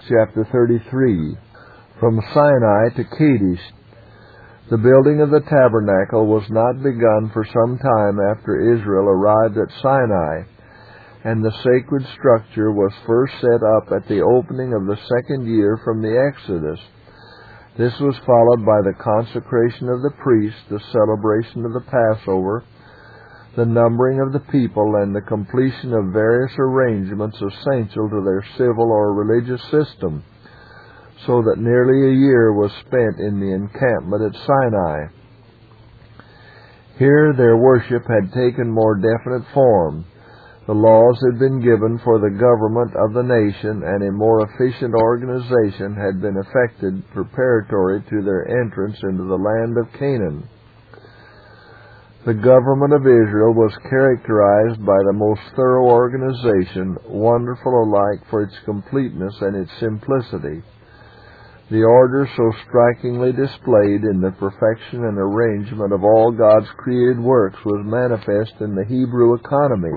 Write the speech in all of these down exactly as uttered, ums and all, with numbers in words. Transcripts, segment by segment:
chapter thirty-three. From Sinai to Kadesh. The building of the tabernacle was not begun for some time after Israel arrived at Sinai, and the sacred structure was first set up at the opening of the second year from the Exodus. This was followed by the consecration of the priests, the celebration of the Passover, the numbering of the people, and the completion of various arrangements essential to their civil or religious system, so that nearly a year was spent in the encampment at Sinai. Here their worship had taken more definite form. The laws had been given for the government of the nation, and a more efficient organization had been effected preparatory to their entrance into the land of Canaan. The government of Israel was characterized by the most thorough organization, wonderful alike for its completeness and its simplicity. The order so strikingly displayed in the perfection and arrangement of all God's created works was manifest in the Hebrew economy.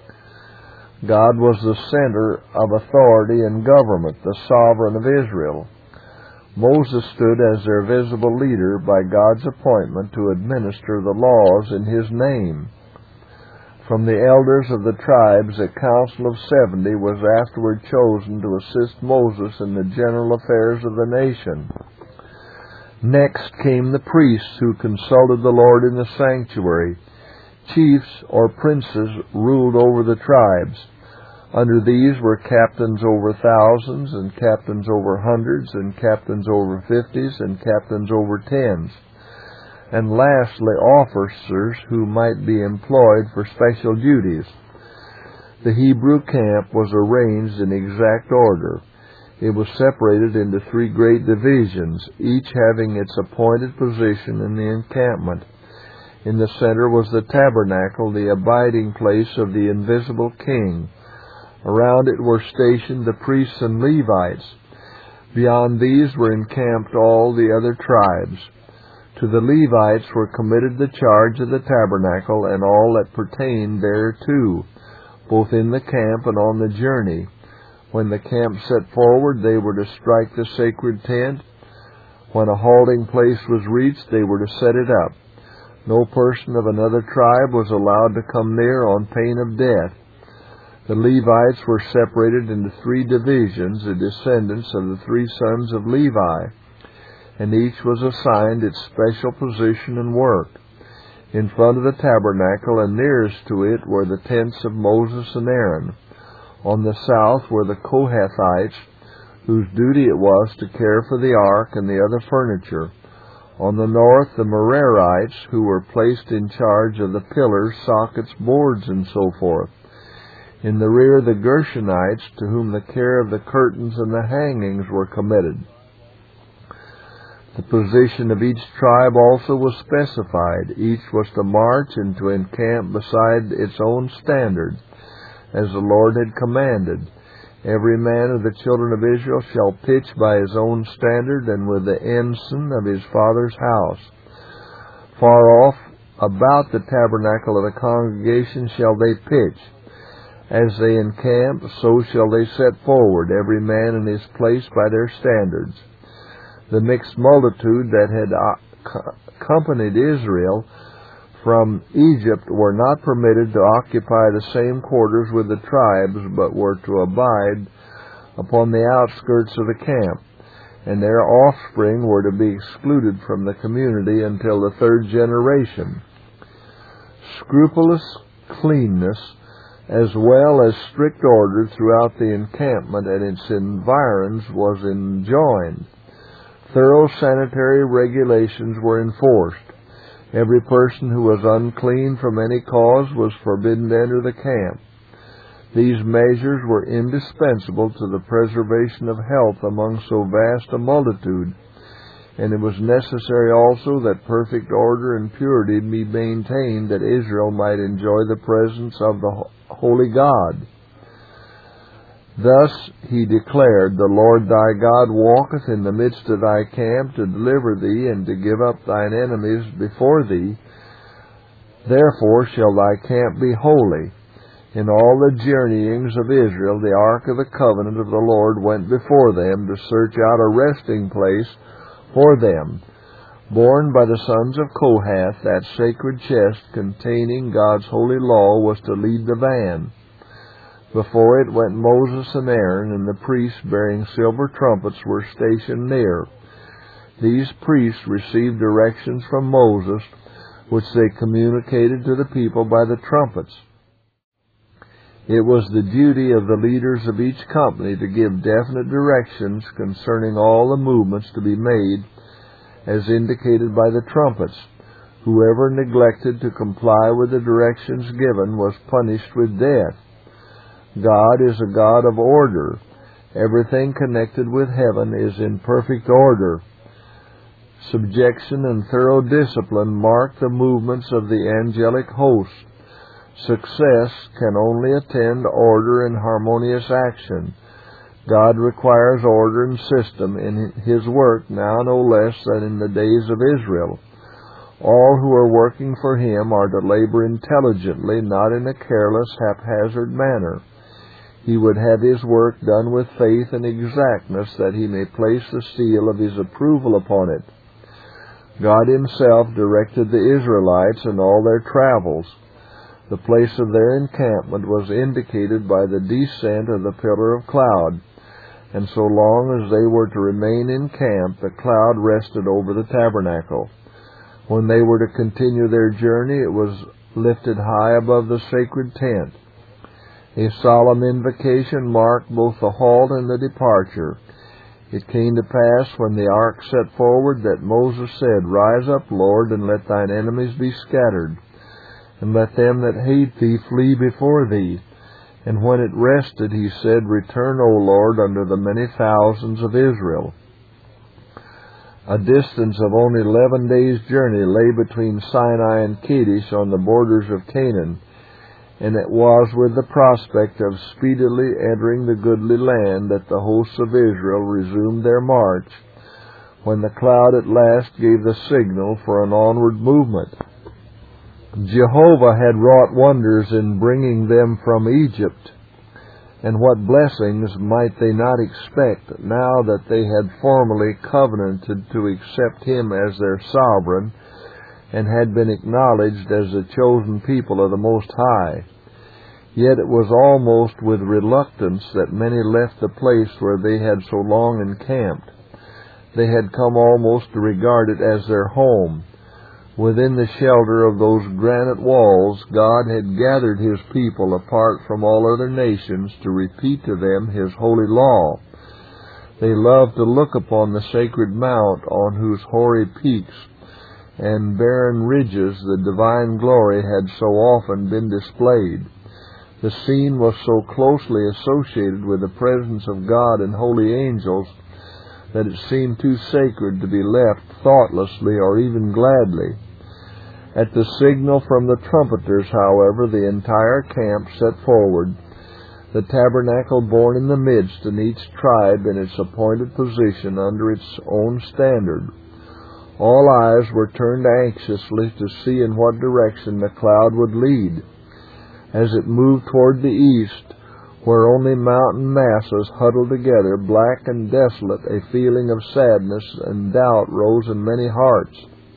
God was the center of authority and government, the sovereign of Israel. Moses stood as their visible leader by God's appointment to administer the laws in His name. From the elders of the tribes, a council of seventy was afterward chosen to assist Moses in the general affairs of the nation. Next came the priests who consulted the Lord in the sanctuary. Chiefs or princes ruled over the tribes. Under these were captains over thousands, and captains over hundreds, and captains over fifties, and captains over tens. And lastly, officers who might be employed for special duties. The Hebrew camp was arranged in exact order. It was separated into three great divisions, each having its appointed position in the encampment. In the center was the tabernacle, the abiding place of the invisible King. Around it were stationed the priests and Levites. Beyond these were encamped all the other tribes. To the Levites were committed the charge of the tabernacle and all that pertained thereto, both in the camp and on the journey. When the camp set forward, they were to strike the sacred tent. When a halting place was reached, they were to set it up. No person of another tribe was allowed to come near on pain of death. The Levites were separated into three divisions, the descendants of the three sons of Levi, and each was assigned its special position and work. In front of the tabernacle and nearest to it were the tents of Moses and Aaron. On the south were the Kohathites, whose duty it was to care for the ark and the other furniture. On the north, the Merarites, who were placed in charge of the pillars, sockets, boards, and so forth. In the rear, the Gershonites, to whom the care of the curtains and the hangings were committed. The position of each tribe also was specified. Each was to march and to encamp beside its own standard, as the Lord had commanded. Every man of the children of Israel shall pitch by his own standard and with the ensign of his father's house. Far off about the tabernacle of the congregation shall they pitch. As they encamp, so shall they set forward, every man in his place by their standards. The mixed multitude that had accompanied Israel from Egypt were not permitted to occupy the same quarters with the tribes, but were to abide upon the outskirts of the camp, and their offspring were to be excluded from the community until the third generation. Scrupulous cleanness, as well as strict order throughout the encampment and its environs, was enjoined. Thorough sanitary regulations were enforced. Every person who was unclean from any cause was forbidden to enter the camp. These measures were indispensable to the preservation of health among so vast a multitude, and it was necessary also that perfect order and purity be maintained, that Israel might enjoy the presence of the Holy God. Thus he declared, The Lord thy God walketh in the midst of thy camp to deliver thee and to give up thine enemies before thee. Therefore shall thy camp be holy. In all the journeyings of Israel, the ark of the covenant of the Lord went before them to search out a resting place for them. Borne by the sons of Kohath, that sacred chest containing God's holy law was to lead the van. Before it went Moses and Aaron, and the priests bearing silver trumpets were stationed near. These priests received directions from Moses, which they communicated to the people by the trumpets. It was the duty of the leaders of each company to give definite directions concerning all the movements to be made, as indicated by the trumpets. Whoever neglected to comply with the directions given was punished with death. God is a God of order. Everything connected with heaven is in perfect order. Subjection and thorough discipline mark the movements of the angelic host. Success can only attend order and harmonious action. God requires order and system in His work now no less than in the days of Israel. All who are working for Him are to labor intelligently, not in a careless, haphazard manner. He would have His work done with faith and exactness, that He may place the seal of His approval upon it. God Himself directed the Israelites in all their travels. The place of their encampment was indicated by the descent of the pillar of cloud, and so long as they were to remain in camp, the cloud rested over the tabernacle. When they were to continue their journey, it was lifted high above the sacred tent. A solemn invocation marked both the halt and the departure. It came to pass, when the ark set forward, that Moses said, "Rise up, Lord, and let thine enemies be scattered, and let them that hate thee flee before thee." And when it rested, he said, "Return, O Lord, unto the many thousands of Israel." A distance of only eleven days' journey lay between Sinai and Kadesh on the borders of Canaan, and it was with the prospect of speedily entering the goodly land that the hosts of Israel resumed their march, when the cloud at last gave the signal for an onward movement. Jehovah had wrought wonders in bringing them from Egypt, and what blessings might they not expect now that they had formally covenanted to accept Him as their sovereign and had been acknowledged as the chosen people of the Most High. Yet it was almost with reluctance that many left the place where they had so long encamped. They had come almost to regard it as their home. Within the shelter of those granite walls, God had gathered His people apart from all other nations to repeat to them His holy law. They loved to look upon the sacred mount on whose hoary peaks and barren ridges the divine glory had so often been displayed. The scene was so closely associated with the presence of God and holy angels that it seemed too sacred to be left thoughtlessly or even gladly. At the signal from the trumpeters, however, the entire camp set forward, the tabernacle borne in the midst, and each tribe in its appointed position under its own standard. All eyes were turned anxiously to see in what direction the cloud would lead. As it moved toward the east, where only mountain masses huddled together, black and desolate, a feeling of sadness and doubt rose in many hearts.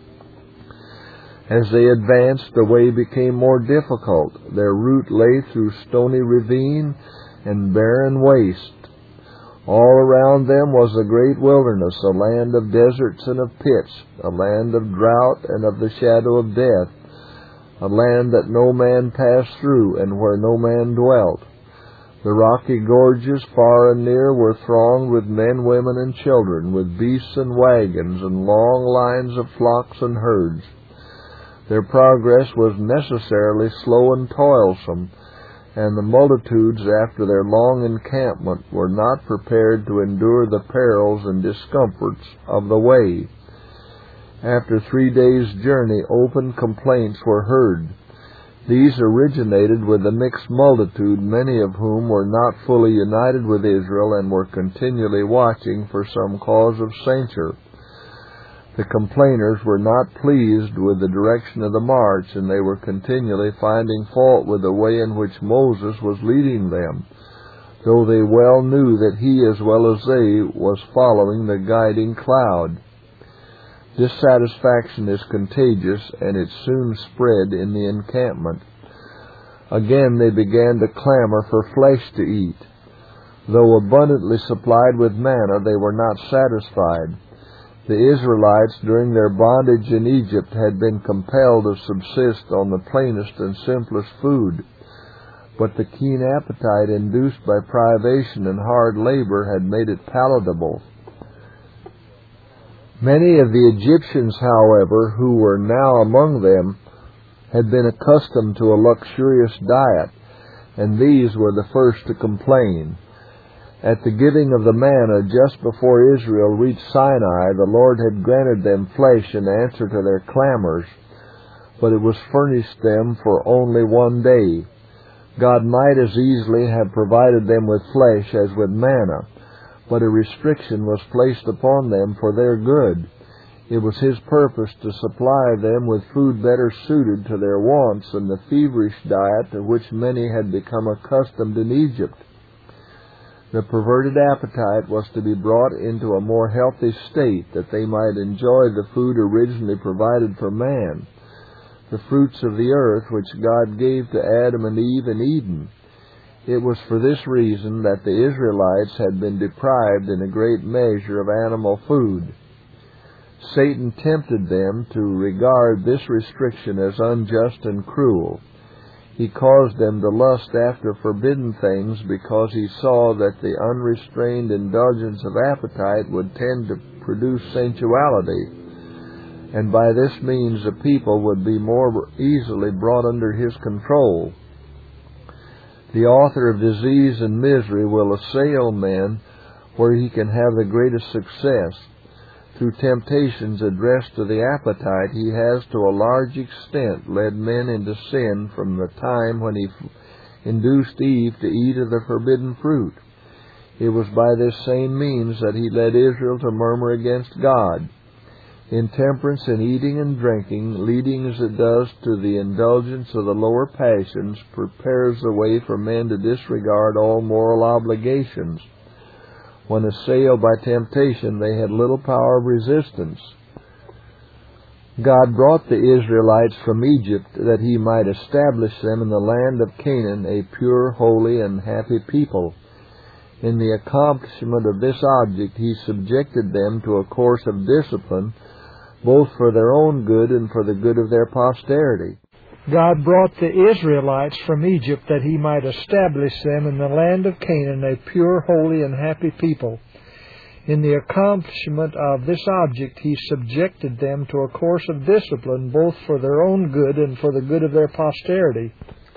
As they advanced, the way became more difficult. Their route lay through stony ravine and barren waste. All around them was a great wilderness, a land of deserts and of pits, a land of drought and of the shadow of death, a land that no man passed through and where no man dwelt. The rocky gorges far and near were thronged with men, women, and children, with beasts and wagons, and long lines of flocks and herds. Their progress was necessarily slow and toilsome, and the multitudes, after their long encampment, were not prepared to endure the perils and discomforts of the way. After three days' journey, open complaints were heard. These originated with the mixed multitude, many of whom were not fully united with Israel and were continually watching for some cause of censure. The complainers were not pleased with the direction of the march, and they were continually finding fault with the way in which Moses was leading them, though they well knew that he, as well as they, was following the guiding cloud. Dissatisfaction is contagious, and it soon spread in the encampment. Again they began to clamor for flesh to eat. Though abundantly supplied with manna, they were not satisfied. The Israelites, during their bondage in Egypt, had been compelled to subsist on the plainest and simplest food. But the keen appetite induced by privation and hard labor had made it palatable. Many of the Egyptians, however, who were now among them, had been accustomed to a luxurious diet, and these were the first to complain. At the giving of the manna just before Israel reached Sinai, the Lord had granted them flesh in answer to their clamors, but it was furnished them for only one day. God might as easily have provided them with flesh as with manna, but a restriction was placed upon them for their good. It was His purpose to supply them with food better suited to their wants than the feverish diet to which many had become accustomed in Egypt. The perverted appetite was to be brought into a more healthy state, that they might enjoy the food originally provided for man, the fruits of the earth which God gave to Adam and Eve in Eden. It was for this reason that the Israelites had been deprived in a great measure of animal food. Satan tempted them to regard this restriction as unjust and cruel. He caused them to lust after forbidden things because he saw that the unrestrained indulgence of appetite would tend to produce sensuality, and by this means the people would be more easily brought under his control. The author of disease and misery will assail men where he can have the greatest success. Through temptations addressed to the appetite, he has to a large extent led men into sin from the time when he induced Eve to eat of the forbidden fruit. It was by this same means that he led Israel to murmur against God. Intemperance in eating and drinking, leading as it does to the indulgence of the lower passions, prepares the way for men to disregard all moral obligations. When assailed by temptation, they had little power of resistance. God brought the Israelites from Egypt that He might establish them in the land of Canaan, a pure, holy, and happy people. In the accomplishment of this object, He subjected them to a course of discipline, both for their own good and for the good of their posterity. God brought the Israelites from Egypt that He might establish them in the land of Canaan, a pure, holy, and happy people. In the accomplishment of this object, He subjected them to a course of discipline, both for their own good and for the good of their posterity.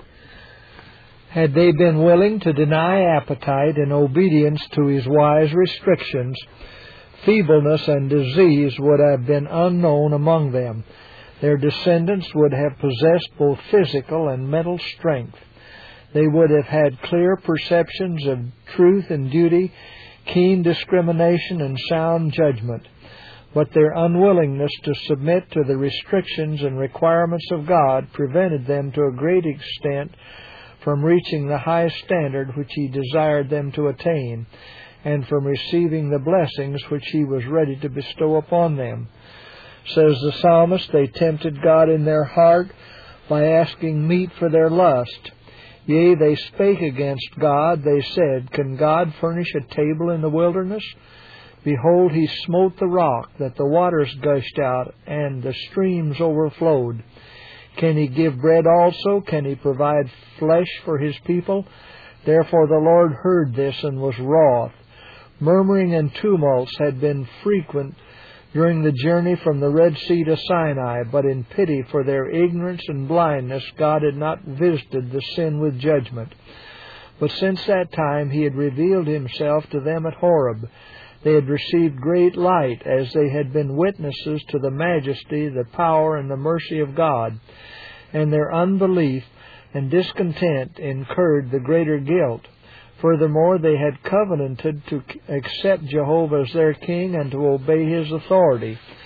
Had they been willing to deny appetite in obedience to His wise restrictions, feebleness and disease would have been unknown among them. Their descendants would have possessed both physical and mental strength. They would have had clear perceptions of truth and duty, keen discrimination, and sound judgment. But their unwillingness to submit to the restrictions and requirements of God prevented them to a great extent from reaching the high standard which He desired them to attain, and from receiving the blessings which He was ready to bestow upon them. Says the psalmist, they tempted God in their heart by asking meat for their lust. Yea, they spake against God. They said, Can God furnish a table in the wilderness? Behold, He smote the rock, that the waters gushed out, and the streams overflowed. Can He give bread also? Can He provide flesh for His people? Therefore the Lord heard this and was wroth. Murmuring and tumults had been frequent during the journey from the Red Sea to Sinai, but in pity for their ignorance and blindness, God had not visited the sin with judgment. But since that time He had revealed Himself to them at Horeb. They had received great light, as they had been witnesses to the majesty, the power, and the mercy of God, and their unbelief and discontent incurred the greater guilt. Furthermore, they had covenanted to accept Jehovah as their king and to obey His authority.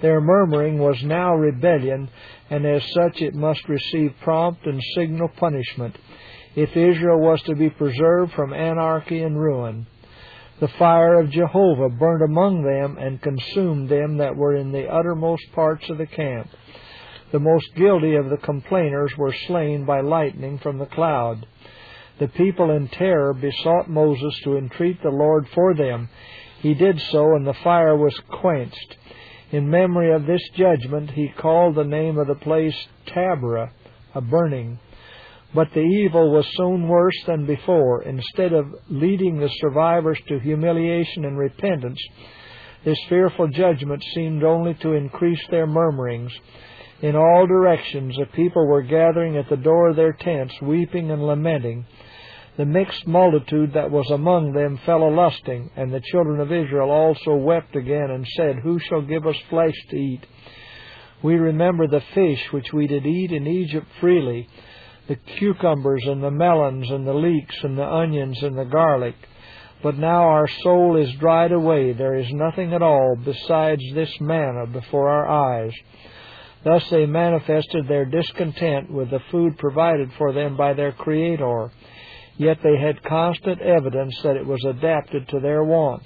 Their murmuring was now rebellion, and as such it must receive prompt and signal punishment, if Israel was to be preserved from anarchy and ruin. The fire of Jehovah burned among them and consumed them that were in the uttermost parts of the camp. The most guilty of the complainers were slain by lightning from the cloud. The people in terror besought Moses to entreat the Lord for them. He did so, and the fire was quenched. In memory of this judgment, he called the name of the place Taberah, a burning. But the evil was soon worse than before. Instead of leading the survivors to humiliation and repentance, this fearful judgment seemed only to increase their murmurings. In all directions the people were gathering at the door of their tents, weeping and lamenting. The mixed multitude that was among them fell a-lusting, and the children of Israel also wept again, and said, Who shall give us flesh to eat? We remember the fish which we did eat in Egypt freely, the cucumbers and the melons and the leeks and the onions and the garlic. But now our soul is dried away. There is nothing at all besides this manna before our eyes. Thus they manifested their discontent with the food provided for them by their Creator. Yet they had constant evidence that it was adapted to their wants.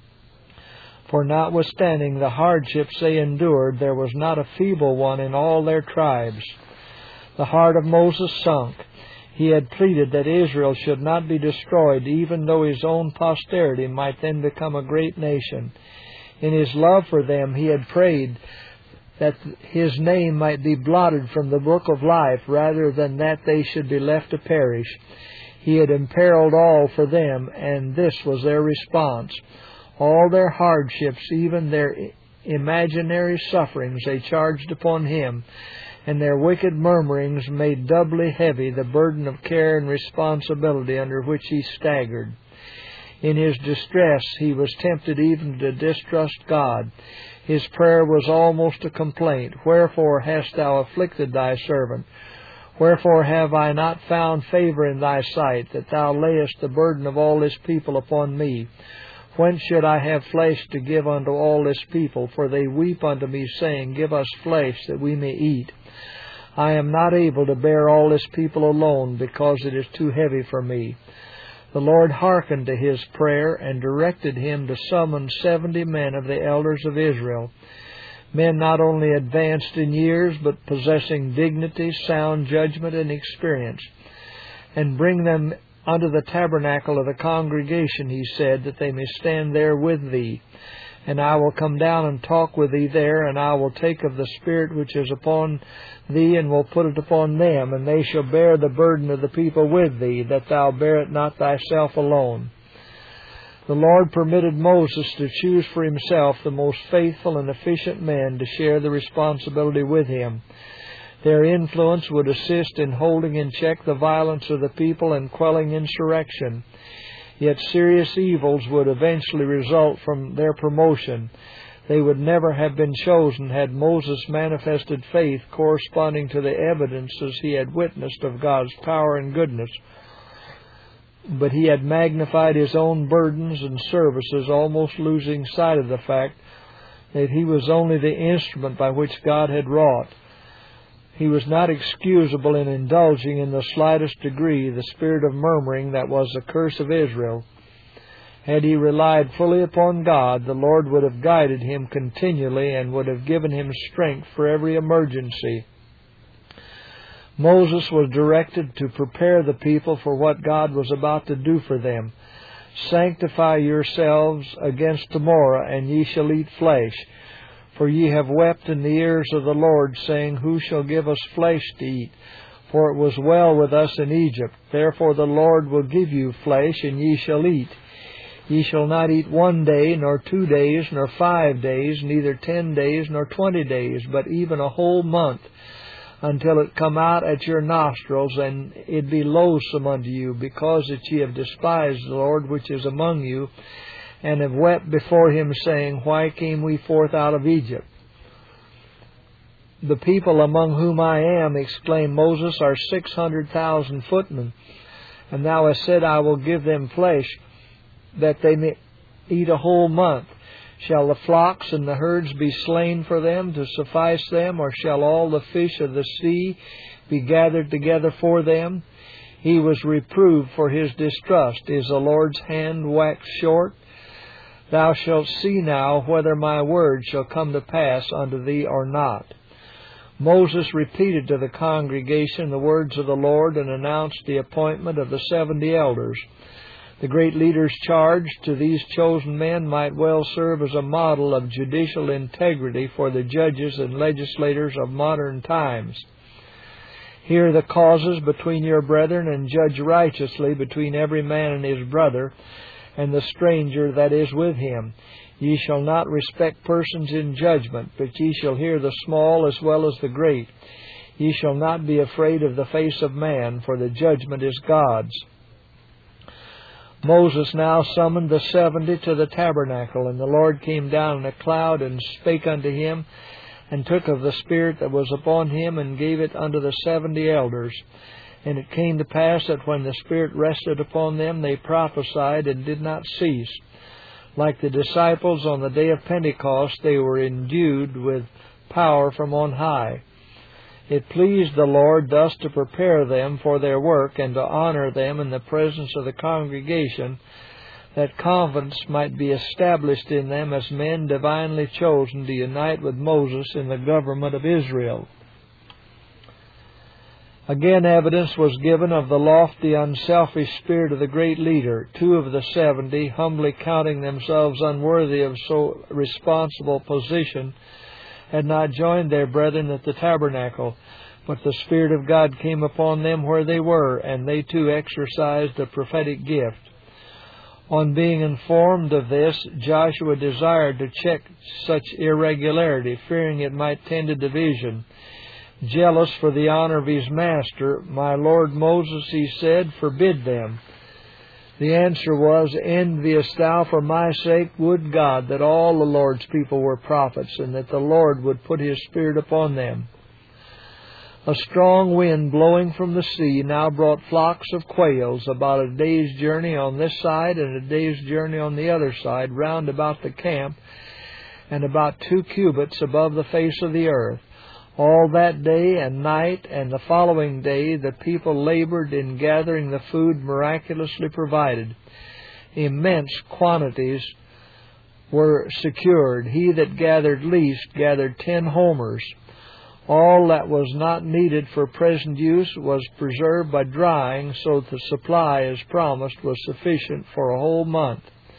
For notwithstanding the hardships they endured, there was not a feeble one in all their tribes. The heart of Moses sunk. He had pleaded that Israel should not be destroyed, even though his own posterity might then become a great nation. In his love for them, he had prayed that his name might be blotted from the book of life, rather than that they should be left to perish. He had imperiled all for them, and this was their response. All their hardships, even their imaginary sufferings, they charged upon him, and their wicked murmurings made doubly heavy the burden of care and responsibility under which he staggered. In his distress he was tempted even to distrust God. His prayer was almost a complaint. Wherefore hast thou afflicted thy servant? Wherefore have I not found favor in thy sight, that thou layest the burden of all this people upon me? Whence should I have flesh to give unto all this people? For they weep unto me, saying, Give us flesh, that we may eat. I am not able to bear all this people alone, because it is too heavy for me. The Lord hearkened to his prayer, and directed him to summon seventy men of the elders of Israel, men not only advanced in years, but possessing dignity, sound judgment, and experience, and bring them unto the tabernacle of the congregation, he said, that they may stand there with thee. And I will come down and talk with thee there, and I will take of the Spirit which is upon thee, and will put it upon them, and they shall bear the burden of the people with thee, that thou bear it not thyself alone. The Lord permitted Moses to choose for himself the most faithful and efficient men to share the responsibility with him. Their influence would assist in holding in check the violence of the people and quelling insurrection. Yet serious evils would eventually result from their promotion. They would never have been chosen had Moses manifested faith corresponding to the evidences he had witnessed of God's power and goodness. But he had magnified his own burdens and services, almost losing sight of the fact that he was only the instrument by which God had wrought. He was not excusable in indulging in the slightest degree the spirit of murmuring that was the curse of Israel. Had he relied fully upon God, the Lord would have guided him continually and would have given him strength for every emergency. Moses was directed to prepare the people for what God was about to do for them. Sanctify yourselves against tomorrow, and ye shall eat flesh. For ye have wept in the ears of the Lord, saying, Who shall give us flesh to eat? For it was well with us in Egypt. Therefore the Lord will give you flesh, and ye shall eat. Ye shall not eat one day, nor two days, nor five days, neither ten days, nor twenty days, but even a whole month, until it come out at your nostrils, and it be loathsome unto you, because that ye have despised the Lord which is among you, and have wept before him, saying, Why came we forth out of Egypt? The people among whom I am, exclaimed Moses, are six hundred thousand footmen. And thou hast said, I will give them flesh, that they may eat a whole month. Shall the flocks and the herds be slain for them to suffice them, or shall all the fish of the sea be gathered together for them? He was reproved for his distrust. Is the Lord's hand waxed short? Thou shalt see now whether my word shall come to pass unto thee or not. Moses repeated to the congregation the words of the Lord and announced the appointment of the seventy elders. The great leader's charge to these chosen men might well serve as a model of judicial integrity for the judges and legislators of modern times. Hear the causes between your brethren, and judge righteously between every man and his brother, and the stranger that is with him. Ye shall not respect persons in judgment, but ye shall hear the small as well as the great. Ye shall not be afraid of the face of man, for the judgment is God's. Moses now summoned the seventy to the tabernacle, and the Lord came down in a cloud and spake unto him, and took of the Spirit that was upon him, and gave it unto the seventy elders. And it came to pass that when the Spirit rested upon them, they prophesied and did not cease. Like the disciples on the day of Pentecost, they were endued with power from on high. It pleased the Lord thus to prepare them for their work, and to honor them in the presence of the congregation, that confidence might be established in them as men divinely chosen to unite with Moses in the government of Israel. Again, evidence was given of the lofty, unselfish spirit of the great leader. Two of the seventy, humbly counting themselves unworthy of so responsible position, had not joined their brethren at the tabernacle, but the Spirit of God came upon them where they were, and they too exercised the prophetic gift. On being informed of this, Joshua desired to check such irregularity, fearing it might tend to division. Jealous for the honor of his master, my Lord Moses, he said, forbid them. The answer was, envious thou for my sake? Would God that all the Lord's people were prophets, and that the Lord would put his Spirit upon them. A strong wind blowing from the sea now brought flocks of quails, about a day's journey on this side and a day's journey on the other side, round about the camp, and about two cubits above the face of the earth. All that day and night and the following day the people labored in gathering the food miraculously provided. Immense quantities were secured. He that gathered least gathered ten homers. All that was not needed for present use was preserved by drying, so that the supply, as promised, was sufficient for a whole month.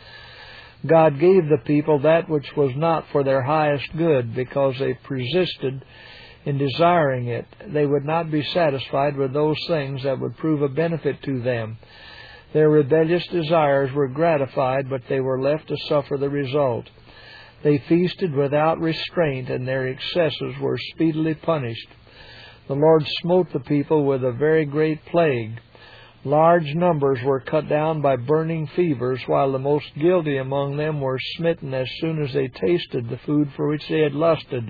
God gave the people that which was not for their highest good, because they persisted in desiring it. They would not be satisfied with those things that would prove a benefit to them. Their rebellious desires were gratified, but they were left to suffer the result. They feasted without restraint, and their excesses were speedily punished. The Lord smote the people with a very great plague. Large numbers were cut down by burning fevers, while the most guilty among them were smitten as soon as they tasted the food for which they had lusted.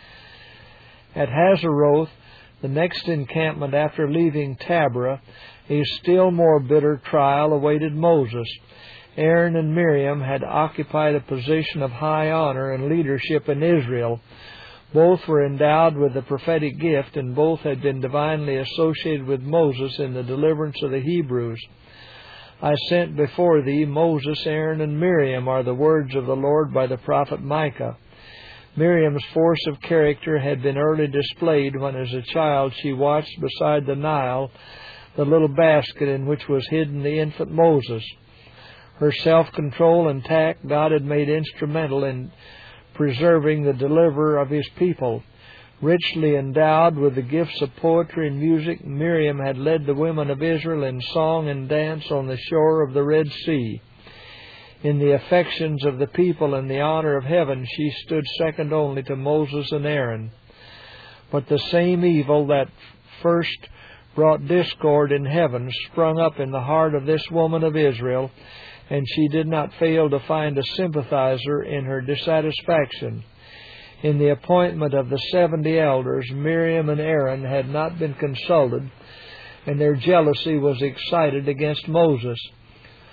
At Hazeroth, the next encampment after leaving Taberah, a still more bitter trial awaited Moses. Aaron and Miriam had occupied a position of high honor and leadership in Israel. Both were endowed with the prophetic gift, and both had been divinely associated with Moses in the deliverance of the Hebrews. I sent before thee Moses, Aaron, and Miriam, are the words of the Lord by the prophet Micah. Miriam's force of character had been early displayed when as a child she watched beside the Nile the little basket in which was hidden the infant Moses. Her self-control and tact God had made instrumental in preserving the deliverer of his people. Richly endowed with the gifts of poetry and music, Miriam had led the women of Israel in song and dance on the shore of the Red Sea. In the affections of the people and the honor of heaven, she stood second only to Moses and Aaron. But the same evil that first brought discord in heaven sprung up in the heart of this woman of Israel, and she did not fail to find a sympathizer in her dissatisfaction. In the appointment of the seventy elders, Miriam and Aaron had not been consulted, and their jealousy was excited against Moses.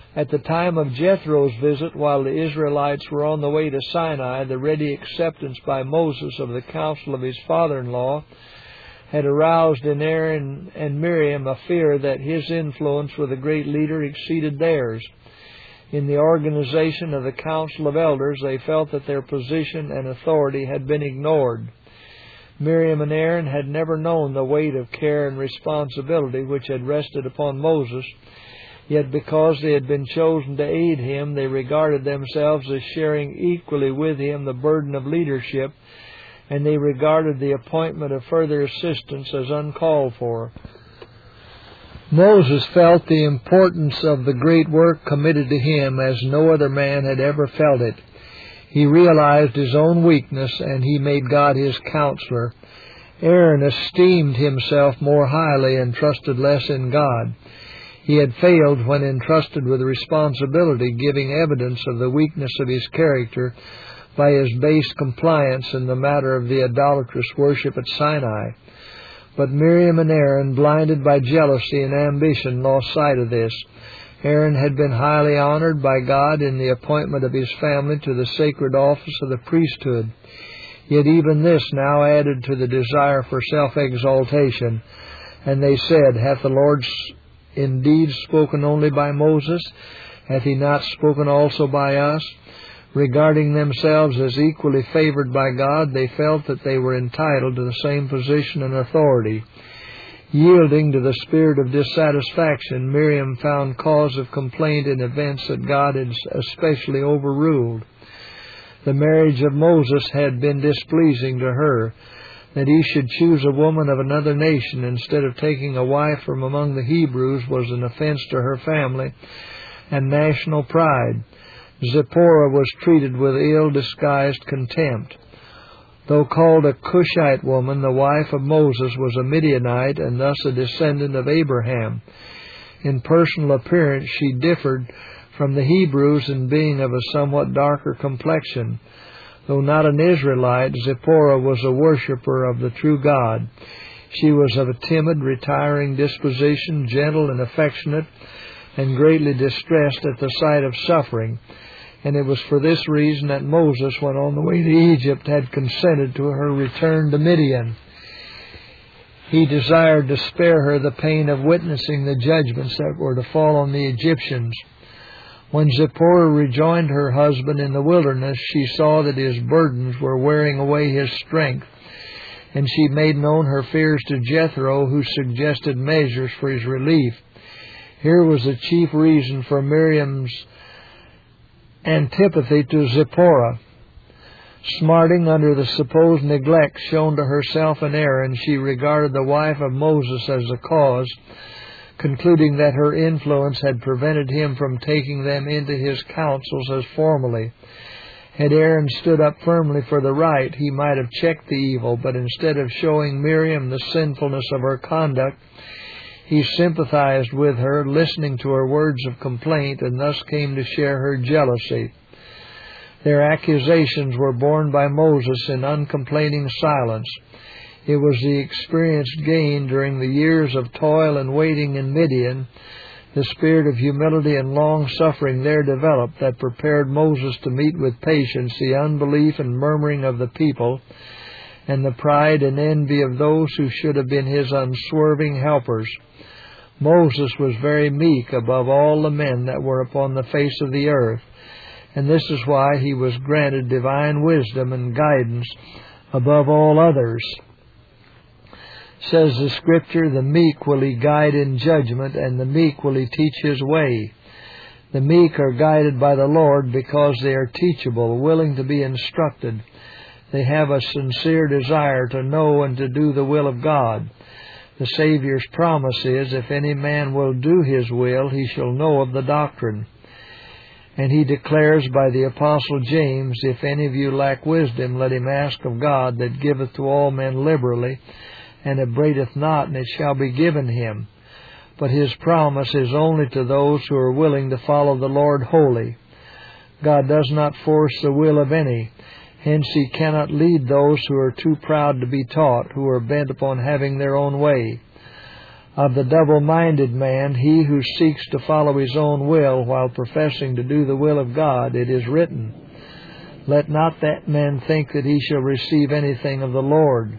At the time of Jethro's visit, while the Israelites were on the way to Sinai, the ready acceptance by Moses of the counsel of his father-in-law had aroused in Aaron and Miriam a fear that his influence with a great leader exceeded theirs. In the organization of the council of elders, they felt that their position and authority had been ignored. Miriam and Aaron had never known the weight of care and responsibility which had rested upon Moses, yet because they had been chosen to aid him, they regarded themselves as sharing equally with him the burden of leadership, and they regarded the appointment of further assistance as uncalled for. Moses felt the importance of the great work committed to him as no other man had ever felt it. He realized his own weakness, and he made God his counselor. Aaron esteemed himself more highly and trusted less in God. He had failed when entrusted with responsibility, giving evidence of the weakness of his character by his base compliance in the matter of the idolatrous worship at Sinai. But Miriam and Aaron, blinded by jealousy and ambition, lost sight of this. Aaron had been highly honored by God in the appointment of his family to the sacred office of the priesthood. Yet even this now added to the desire for self-exaltation. And they said, "Hath the Lord indeed spoken only by Moses? Hath he not spoken also by us?" Regarding themselves as equally favored by God, they felt that they were entitled to the same position and authority. Yielding to the spirit of dissatisfaction, Miriam found cause of complaint in events that God had especially overruled. The marriage of Moses had been displeasing to her. That he should choose a woman of another nation instead of taking a wife from among the Hebrews was an offense to her family and national pride. Zipporah was treated with ill-disguised contempt. Though called a Cushite woman, the wife of Moses was a Midianite and thus a descendant of Abraham. In personal appearance, she differed from the Hebrews in being of a somewhat darker complexion. Though not an Israelite, Zipporah was a worshiper of the true God. She was of a timid, retiring disposition, gentle and affectionate, and greatly distressed at the sight of suffering. And it was for this reason that Moses, when on the way to Egypt, had consented to her return to Midian. He desired to spare her the pain of witnessing the judgments that were to fall on the Egyptians. When Zipporah rejoined her husband in the wilderness, she saw that his burdens were wearing away his strength, and she made known her fears to Jethro, who suggested measures for his relief. Here was the chief reason for Miriam's antipathy to Zipporah. Smarting under the supposed neglect shown to herself and Aaron, she regarded the wife of Moses as the cause, concluding that her influence had prevented him from taking them into his counsels as formerly. Had Aaron stood up firmly for the right, he might have checked the evil, but instead of showing Miriam the sinfulness of her conduct, he sympathized with her, listening to her words of complaint, and thus came to share her jealousy. Their accusations were borne by Moses in uncomplaining silence. It was the experience gained during the years of toil and waiting in Midian, the spirit of humility and long-suffering there developed, that prepared Moses to meet with patience the unbelief and murmuring of the people, and the pride and envy of those who should have been his unswerving helpers. Moses was very meek above all the men that were upon the face of the earth, and this is why he was granted divine wisdom and guidance above all others. Says the Scripture, "The meek will he guide in judgment, and the meek will he teach his way." The meek are guided by the Lord because they are teachable, willing to be instructed. They have a sincere desire to know and to do the will of God. The Savior's promise is, "If any man will do his will, he shall know of the doctrine." And he declares by the Apostle James, "If any of you lack wisdom, let him ask of God, that giveth to all men liberally, and upbraideth not, and it shall be given him." But his promise is only to those who are willing to follow the Lord wholly. God does not force the will of any. Hence he cannot lead those who are too proud to be taught, who are bent upon having their own way. of the double-minded man, he who seeks to follow his own will while professing to do the will of God. It is written, "Let not that man think that he shall receive anything of the Lord."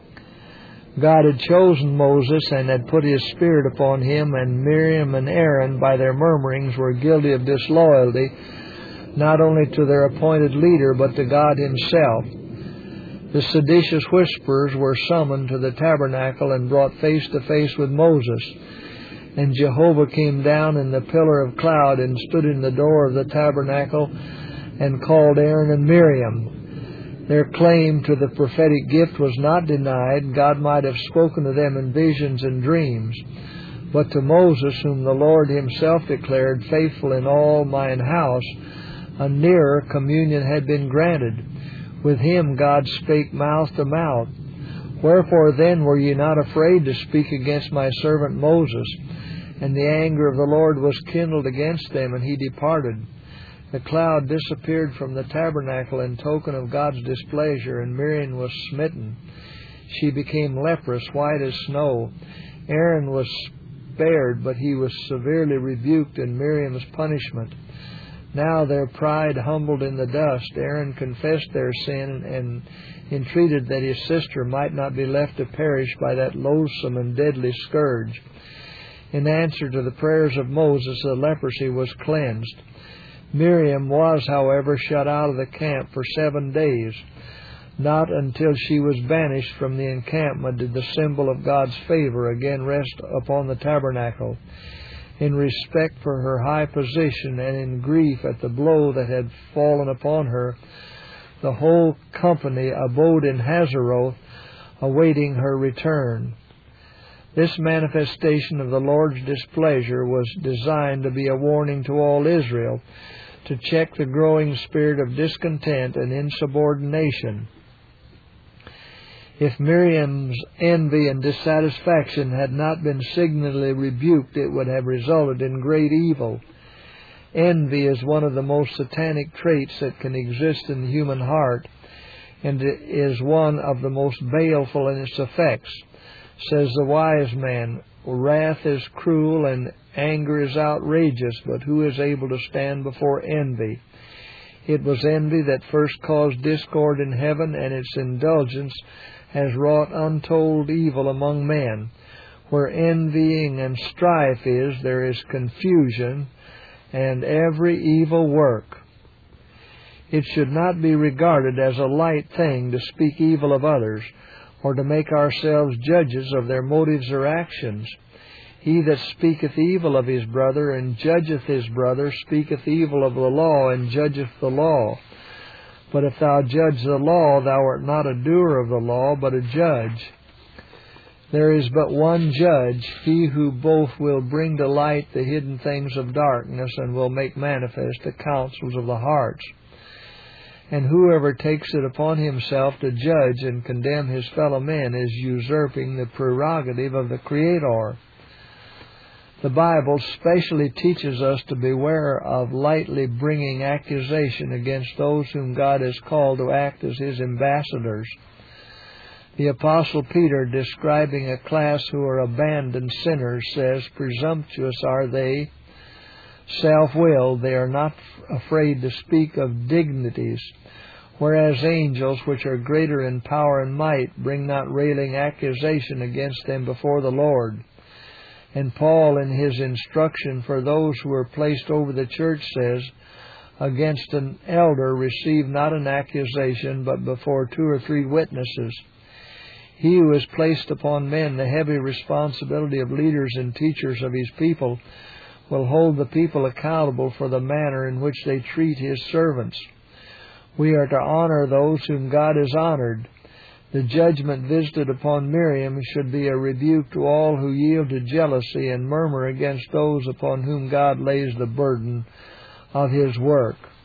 God had chosen Moses and had put His Spirit upon him, and Miriam and Aaron, by their murmurings, were guilty of disloyalty, not only to their appointed leader, but to God Himself. The seditious whisperers were summoned to the tabernacle and brought face to face with Moses. And Jehovah came down in the pillar of cloud and stood in the door of the tabernacle and called Aaron and Miriam. Their claim to the prophetic gift was not denied. God might have spoken to them in visions and dreams. But to Moses, whom the Lord Himself declared faithful in all mine house, a nearer communion had been granted. With him God spake mouth to mouth. Wherefore then were ye not afraid to speak against my servant Moses? And the anger of the Lord was kindled against them, and He departed. The cloud disappeared from the tabernacle in token of God's displeasure, and Miriam was smitten. She became leprous, white as snow. Aaron was spared, but he was severely rebuked in Miriam's punishment. Now their pride humbled in the dust, Aaron confessed their sin and entreated that his sister might not be left to perish by that loathsome and deadly scourge. In answer to the prayers of Moses, the leprosy was cleansed. Miriam was, however, shut out of the camp for seven days. Not until she was banished from the encampment did the symbol of God's favor again rest upon the tabernacle. In respect for her high position and in grief at the blow that had fallen upon her, the whole company abode in Hazeroth, awaiting her return. This manifestation of the Lord's displeasure was designed to be a warning to all Israel, to check the growing spirit of discontent and insubordination. If Miriam's envy and dissatisfaction had not been signally rebuked, it would have resulted in great evil. Envy is one of the most satanic traits that can exist in the human heart, and it is one of the most baleful in its effects. Says the wise man, "Wrath is cruel and anger is outrageous, but who is able to stand before envy?" It was envy that first caused discord in heaven, and its indulgence has wrought untold evil among men. Where envying and strife is, there is confusion and every evil work. It should not be regarded as a light thing to speak evil of others, or to make ourselves judges of their motives or actions. He that speaketh evil of his brother and judgeth his brother speaketh evil of the law and judgeth the law. But if thou judge the law, thou art not a doer of the law, but a judge. There is but one judge, He who both will bring to light the hidden things of darkness and will make manifest the counsels of the hearts. And whoever takes it upon himself to judge and condemn his fellow men is usurping the prerogative of the Creator. The Bible specially teaches us to beware of lightly bringing accusation against those whom God has called to act as His ambassadors. The Apostle Peter, describing a class who are abandoned sinners, says, "Presumptuous are they, self-willed, they are not afraid to speak of dignities, whereas angels, which are greater in power and might, bring not railing accusation against them before the Lord." And Paul, in his instruction for those who are placed over the church, says, "Against an elder receive not an accusation, but before two or three witnesses." He who has placed upon men the heavy responsibility of leaders and teachers of his people will hold the people accountable for the manner in which they treat His servants. We are to honor those whom God has honored. The judgment visited upon Miriam should be a rebuke to all who yield to jealousy and murmur against those upon whom God lays the burden of His work.